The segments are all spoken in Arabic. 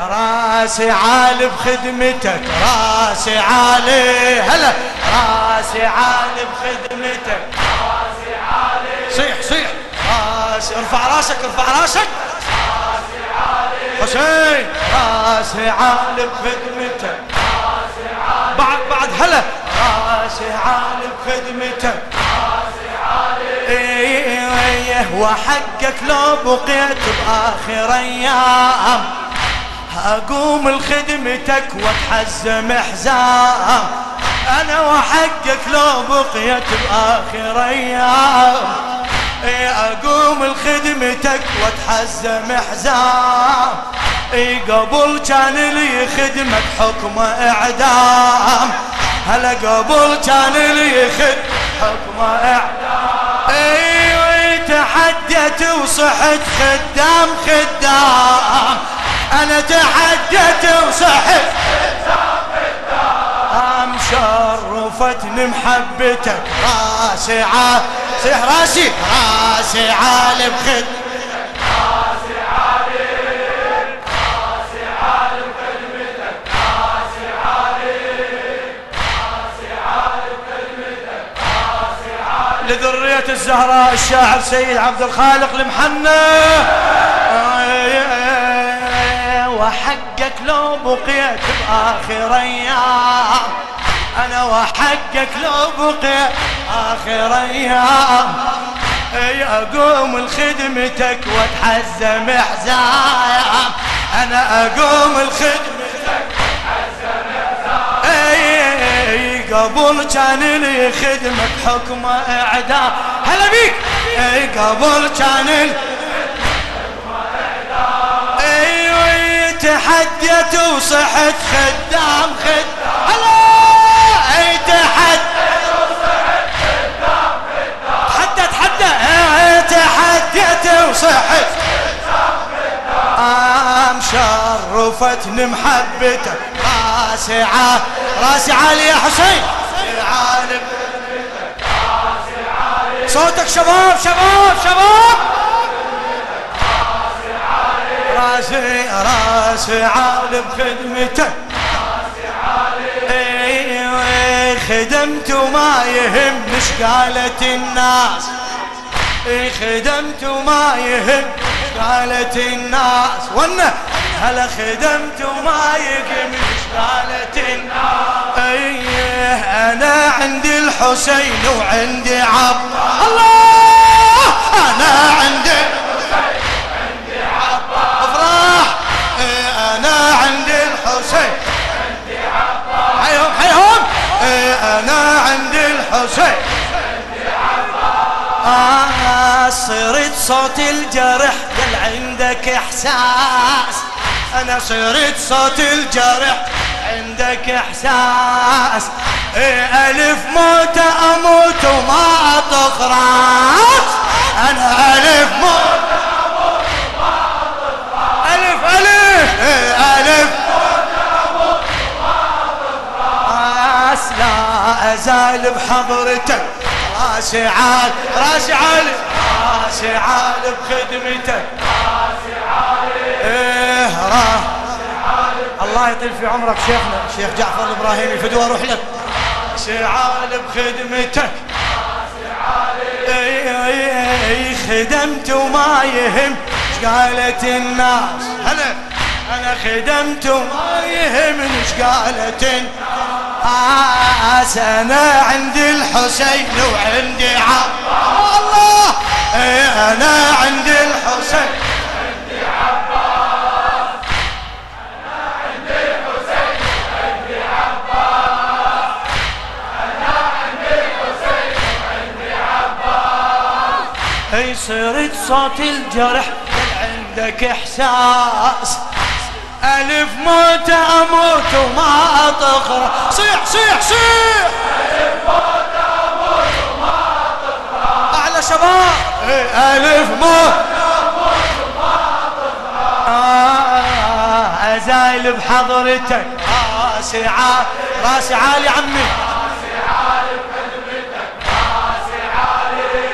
راسي عالي بخدمتك، راسي عالي هلا، راسي عالي بخدمتك، راسي عالي. صيح صيح راسي، ارفع راسك ارفع راسك، راسي عالي حسين، راسي عالي بخدمتك، راسي عالي. بعد هلا، راسي عالي بخدمتك، راسي عالي. وحقك لو بقيت بآخر أيام أقوم لخدمتك واتحزم حزام. أنا وحقك لو بقيت بآخر أيام أقوم لخدمتك واتحزم حزام. قبل كان لي خدمك حكم إعدام، هلا قبل كان لي خدمك حكم إعدام. تحديت وصحت خدام خدام، أنا تحديت وصحت خدام خدام. شرفتني محبتك، راسي عالي، صيح راسي، راسي عالي بخدمتك، راسي عالي، راسي عالي بخدمتك، راسي عالي، راسي عالي بخدمتك، راسي عالي. لذرية الزهراء الشاعر سيد عبد الخالق المحنى. وحقك لو بقيت بآخر أيام، أنا وحقك لو بقيت آخر أيام أقوم لخدمتك واتحزم حزام. أنا أقوم لخدمتك واتحزم حزام. قبل كان لي خدمك حكم إعدام، هلا بيك. قبل كان لي حكم إعدام، تحديت وصحت خدام خدام. هلا تحديت وصحت خدام خدام، تحديت وصحت خدام خدام. شرفتني محبتك، راسي عالي، راسي عالي يا حسين، راسي عالي بخدمتك، راسي عالي. صوتك شباب شباب شباب. راسي راسي عالي بخدمتك، راسي عالي. خدمت وما يهمني قالت الناس، خدمت وما يهمني قالت الناس. وانا هلا خدمت وما يهمني قالت الناس. انا عندي الحسين وعندي عبد الله، انا عندي الحسين وعندي عبد افرح. انا عندي الحسين وعندي عبد، حيهم حيهم. انا عندي الحسين وعندي عبد. صرت صوت الجرح قال عندك احساس، انا صرت صوت الجرح عندك احساس. الف موت اموت وما اطق راس، انا الف موت اموت وما اطق راس. الف الف الف موت اموت وما اطق راس. لا ازال بحضرتك، راسي عالي، راسي عالي، راسي عالي بخدمتك، راسي عالي. راسي عالي. الله يطيل في عمرك شيخنا الشيخ جعفر الابراهيمي، فدوى اروح لك. راسي عالي بخدمتك، راسي عالي. خدمت وما يهم قالت الناس، هلا انا خدمت وما يهمني قالت الناس. انا عندي الحسين وعندي عبد الله، انا عندي الحسين وعندي عباس، انا عندي الحسين وعندي عباس، انا عندي الحسين وعندي عباس. صرت صوت الجرح عندك احساس. الف موت اموت وما اطق. صيح صيح صيح. الف موت اموت وما اطق. اعلى شباب. الف موت اموت وما اطق. ازايل بحضرتك، راسي عالي، راسي عالي عمي، راسي عالي بخدمتك، راسي عالي،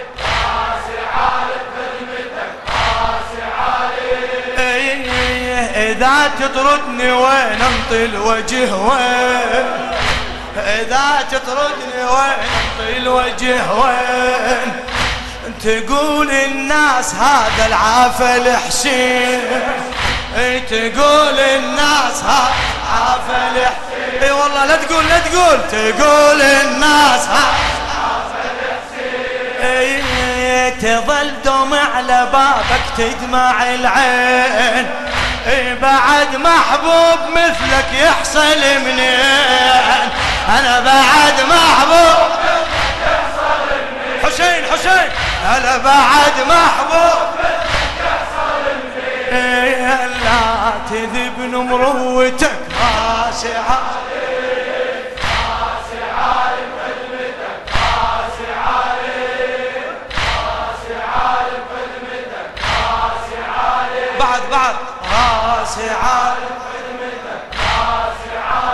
راسي عالي بخدمتك، راسي عالي. إذا تطردني وين انطي الوجه وين، إذا تطردني وين انطي الوجه وين، تقول الناس هذا العافى الحسين، تقول الناس هذا العافى الحسين، اي والله لا تقول لا تقول، تقول الناس هذا العافى الحسين، تظل دمع على بابك تدمع العين، بعد محبوب مثلك يحصل منين، انا بعد محبوب مثلك يحصل منين، حسين حسين انا بعد محبوب مثلك يحصل منين، لا تذب نمروتك راسي عليك، راسي عليك خدمتك، راسي عليك، راسي عليك خدمتك، راسي عليك، بعد راسي عليك خدمتك، راسي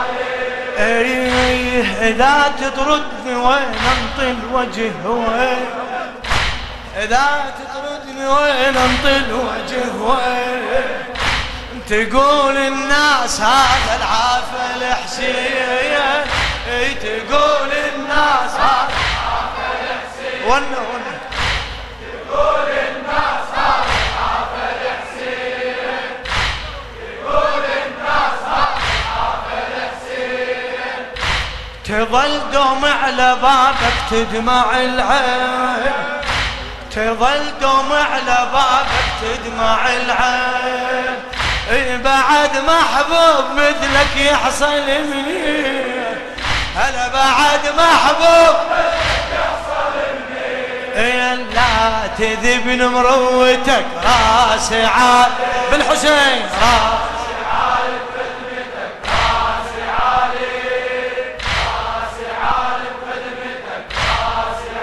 عليك، إذا تطردني وين انطي الوجه وين، إذا تطردني وين انطي الوجه وين، تقول الناس هذا العافى الحسين، تقول الناس هذا العافى الحسين، ونا تقول الناس هذا العافى الحسين، تقول الناس هذا العافى الحسين، تظل دمع على بابك تدمع العين، تظل دمع على بابك تدمع العين، بعد محبوب مثلك يحصل منين، هلا بعد محبوب مثلك يحصل منين، لا تذب نمروتك راسي عال بالحسين، راسي عال خدمتك، راسي عليك، راسي عال خدمتك، راسي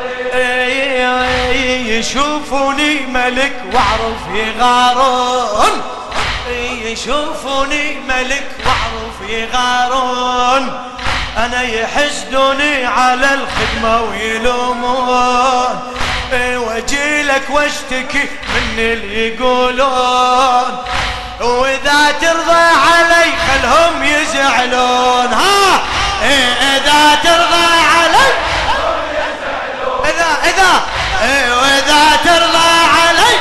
عليك، يشوفوني ملك واعرف يغارون، يشوفوني ملك واعرف يغارون، انا يحسدوني على الخدمة ويلومون، واجيلك واشتكي من اللي يقولون، واذا ترضى علي خلهم يزعلون، ها اذا ترضى علي خلهم يزعلون، اذا واذا ترضى علي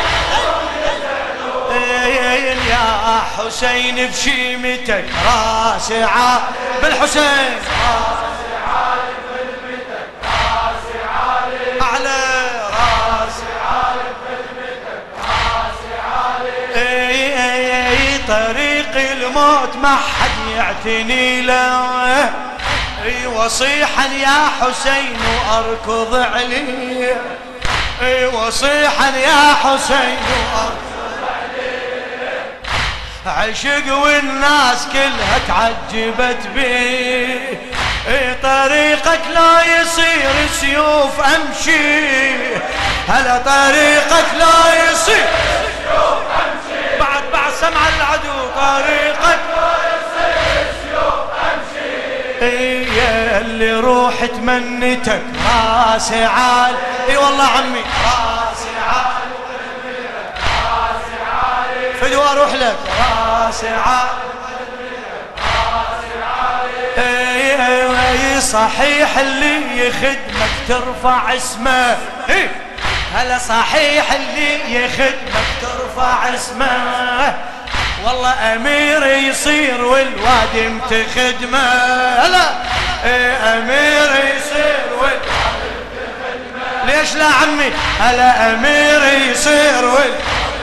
يا حسين بشيمتك راسي عال بالحسين، راسي عال خدمتك، راسي عالي اعلى، راسي عال خدمتك، راسي عالي، طريق الموت ما حد يعتني له، وصيحا يا حسين واركض عليه، وصيحا يا حسين واركض عشق والناس كلها تعجبت بيه، طريقك لا يصير سيوف امشي، هلا طريقك لا يصير سيوف امشي، بعد سمع العدو طريقك لا يصير سيوف امشي، يا اللي روح تمنتك راسي عال، اي والله عمي راسي عال فدوى اروح لك راسي عال، صحيح اللي يخدمك ترفع اسمه، هلا صحيح اللي يخدمك ترفع اسمه، والله امير يصير والواد يمتخدمه، هلا امير يصير والواد يمتخدمه، ليش لا عمي هلا امير يصير والواد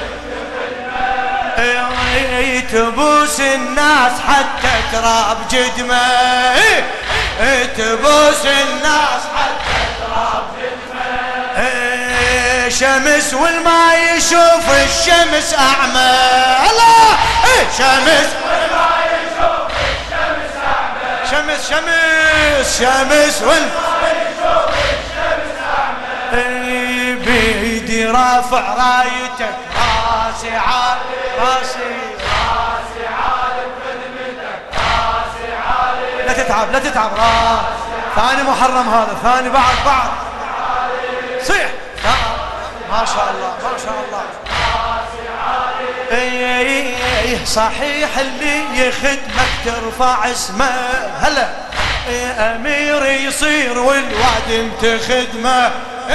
تبوس الناس حتى تراب جدمه، تبوس الناس حتى تراب جدمه، شمس والما يشوف الشمس اعمى، الله شمس والما يشوف الشمس اعمى، شمس شمس شمس والما يشوف الشمس اعمى، بيدي رافع رايتك راسي عالي، راسي عالي خدمتك، راسي عالي، لا تتعب لا تتعب، ثاني محرم هذا، ثاني بعد صيح، ما شاء الله ما شاء الله، راسي عالي، ايه صحيح اللي يخدمك ترفع اسمه. هلا امير يصير والوعد انت خدمه.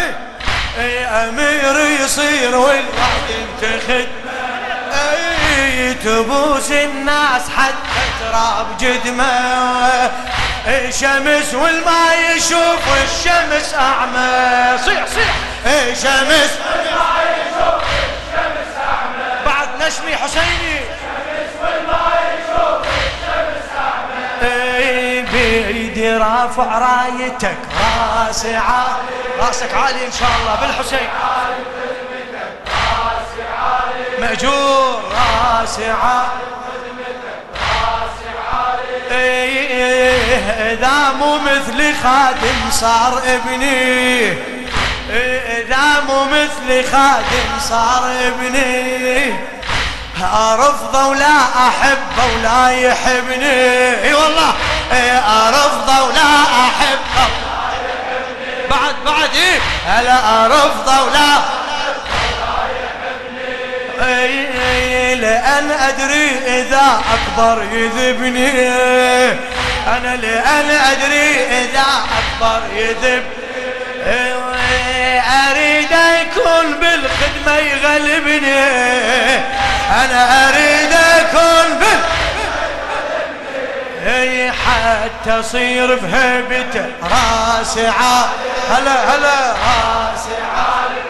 امير يصير والوعد انت خدمه. تبوس الناس حتى تراب جدمه. شمس والما يشوف والشمس اعمى. صيح صيح شمس والما يشوف والشمس اعمى. بعد نشمي حسيني شمس والما يشوف والشمس اعمى. بيدي رافع رايتك راسي عالي. راسك عالي ان شاء الله بالحسين. مأجور راسي عالي. إذا مو مثلي خادم صار ابني. إذا مو مثلي خادم صار ابني. أرفضه ولا أحبه ولا يحبني. اي والله أرفضه ولا أحبه ولا يحبني. بعد ايه هلا أرفضه ولا لأن أدري إذا أكبر يذبني. أنا لأن أدري إذا أكبر يذبني. أريد يكون بالخدمة يغلبني. أنا أريد يكون بالخدمة حتى أصير بهيبته راسي عالي. هلا هلا راسي عالي.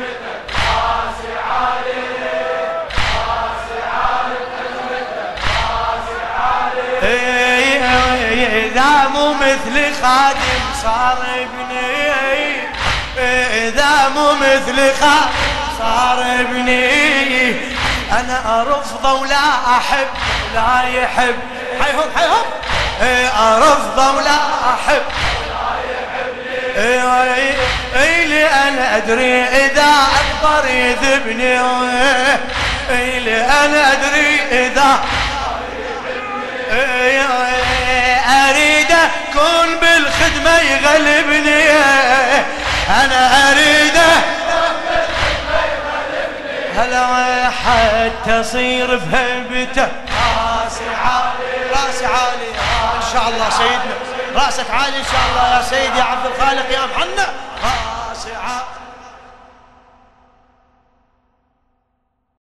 إذا مو مثل خادم صار ابني. إذا مو مثل خادم صار ابني. أنا أرفضه ولا أحب ولا يحب. حيهم حيهم أرفضه ولا أحب ولا يحبني. لأن أدري إذا أكبر يذبني. لأن أدري إذا أريد أكون بالخدمة يغلبني. أنا أريد هلا حتى أصير بهيبته راسي عالي. راسي عالي إن شاء الله سيدنا. راسك عالي إن شاء الله يا سيدي عبد الخالق يا محنة. راسي عالي.